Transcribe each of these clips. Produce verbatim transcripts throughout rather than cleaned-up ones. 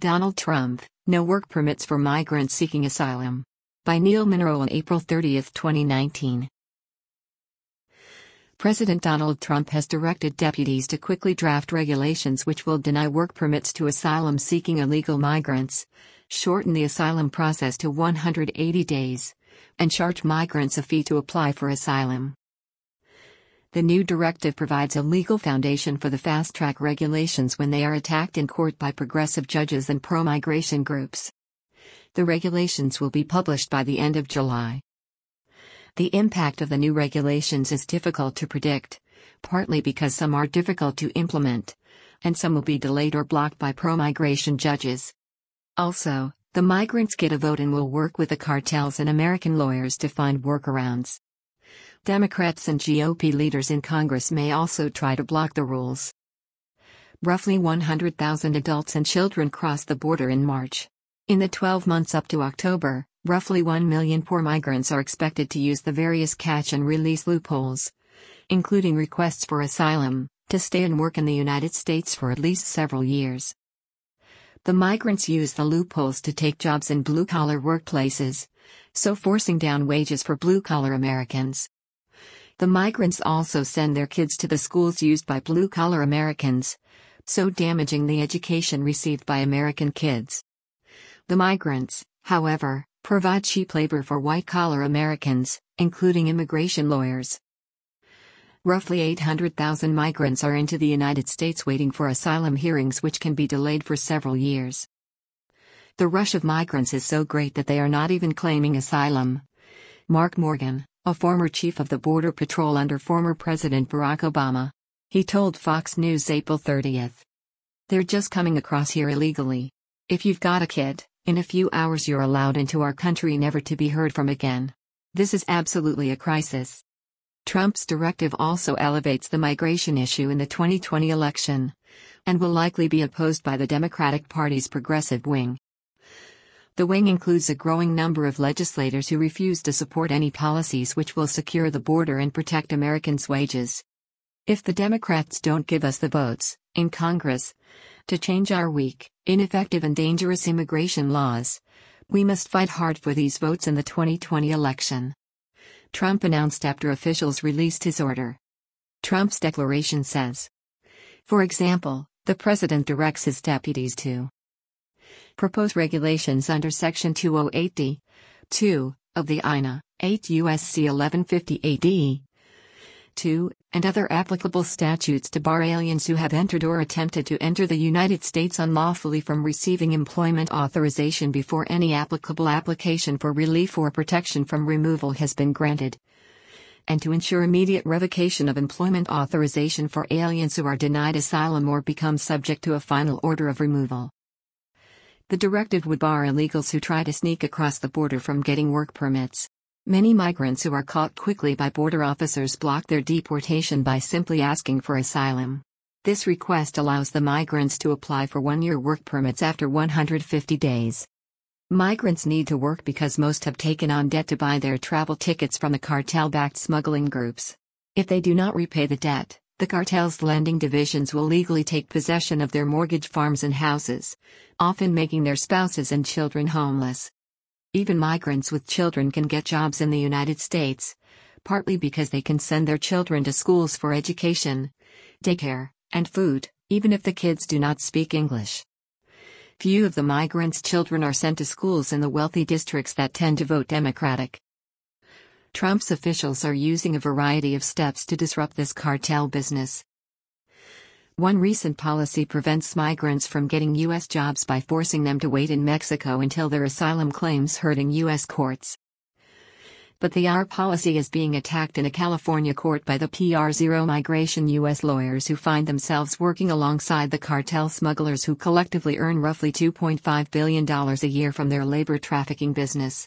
Donald Trump, No Work Permits for Migrants Seeking Asylum. By Neil Munro on April thirtieth, twenty nineteen. President Donald Trump has directed deputies to quickly draft regulations which will deny work permits to asylum-seeking illegal migrants, shorten the asylum process to one hundred eighty days, and charge migrants a fee to apply for asylum. The new directive provides a legal foundation for the fast-track regulations when they are attacked in court by progressive judges and pro-migration groups. The regulations will be published by the end of July. The impact of the new regulations is difficult to predict, partly because some are difficult to implement, and some will be delayed or blocked by pro-migration judges. Also, the migrants get a vote and will work with the cartels and American lawyers to find workarounds. Democrats and G O P leaders in Congress may also try to block the rules. Roughly one hundred thousand adults and children crossed the border in March. In the twelve months up to October, roughly one million poor migrants are expected to use the various catch and release loopholes, including requests for asylum, to stay and work in the United States for at least several years. The migrants use the loopholes to take jobs in blue-collar workplaces, so forcing down wages for blue-collar Americans. The migrants also send their kids to the schools used by blue-collar Americans, so damaging the education received by American kids. The migrants, however, provide cheap labor for white-collar Americans, including immigration lawyers. Roughly eight hundred thousand migrants are into the United States waiting for asylum hearings which can be delayed for several years. The rush of migrants is so great that they are not even claiming asylum. Mark Morgan, a former chief of the Border Patrol under former President Barack Obama. He told Fox News April thirtieth. "They're just coming across here illegally. If you've got a kid, in a few hours you're allowed into our country never to be heard from again. This is absolutely a crisis." Trump's directive also elevates the migration issue in the twenty twenty election, and will likely be opposed by the Democratic Party's progressive wing. The wing includes a growing number of legislators who refuse to support any policies which will secure the border and protect Americans' wages. If the Democrats don't give us the votes, in Congress, to change our weak, ineffective and dangerous immigration laws, we must fight hard for these votes in the twenty twenty election. Trump announced after officials released his order. Trump's declaration says, for example, the president directs his deputies to propose regulations under Section two oh eight D two of the I N A, eight U S C eleven fifty-eight D two, and other applicable statutes to bar aliens who have entered or attempted to enter the United States unlawfully from receiving employment authorization before any applicable application for relief or protection from removal has been granted, and to ensure immediate revocation of employment authorization for aliens who are denied asylum or become subject to a final order of removal. The directive would bar illegals who try to sneak across the border from getting work permits. Many migrants who are caught quickly by border officers block their deportation by simply asking for asylum. This request allows the migrants to apply for one-year work permits after one hundred fifty days. Migrants need to work because most have taken on debt to buy their travel tickets from the cartel-backed smuggling groups. If they do not repay the debt, the cartel's lending divisions will legally take possession of their mortgage farms and houses, often making their spouses and children homeless. Even migrants with children can get jobs in the United States, partly because they can send their children to schools for education, daycare, and food, even if the kids do not speak English. Few of the migrants' children are sent to schools in the wealthy districts that tend to vote Democratic. Trump's officials are using a variety of steps to disrupt this cartel business. One recent policy prevents migrants from getting U S jobs by forcing them to wait in Mexico until their asylum claims heard in U S courts. But the our policy is being attacked in a California court by the P R zero migration U S lawyers who find themselves working alongside the cartel smugglers who collectively earn roughly two point five billion dollars a year from their labor trafficking business.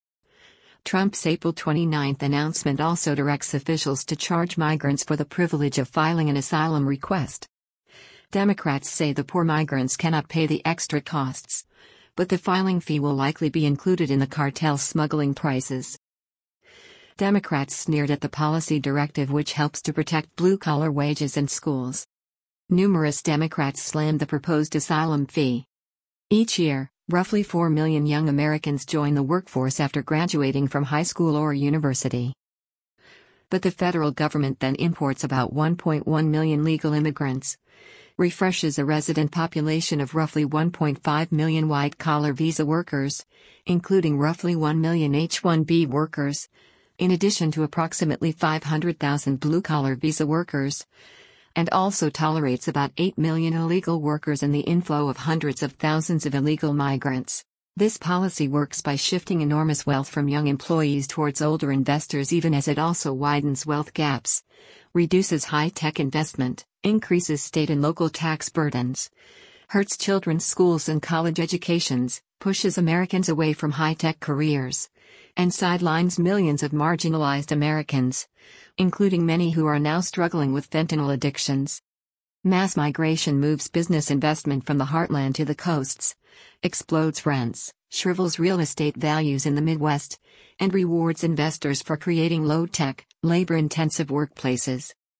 Trump's April twenty-ninth announcement also directs officials to charge migrants for the privilege of filing an asylum request. Democrats say the poor migrants cannot pay the extra costs, but the filing fee will likely be included in the cartel smuggling prices. Democrats sneered at the policy directive which helps to protect blue-collar wages and schools. Numerous Democrats slammed the proposed asylum fee. Each year, roughly four million young Americans join the workforce after graduating from high school or university. But the federal government then imports about one point one million legal immigrants, refreshes a resident population of roughly one point five million white-collar visa workers, including roughly one million H one B workers, in addition to approximately five hundred thousand blue-collar visa workers, and also tolerates about eight million illegal workers and the inflow of hundreds of thousands of illegal migrants. This policy works by shifting enormous wealth from young employees towards older investors, even as it also widens wealth gaps, reduces high-tech investment, increases state and local tax burdens, hurts children's schools and college educations, pushes Americans away from high-tech careers, and sidelines millions of marginalized Americans, including many who are now struggling with fentanyl addictions. Mass migration moves business investment from the heartland to the coasts, explodes rents, shrivels real estate values in the Midwest, and rewards investors for creating low-tech, labor-intensive workplaces.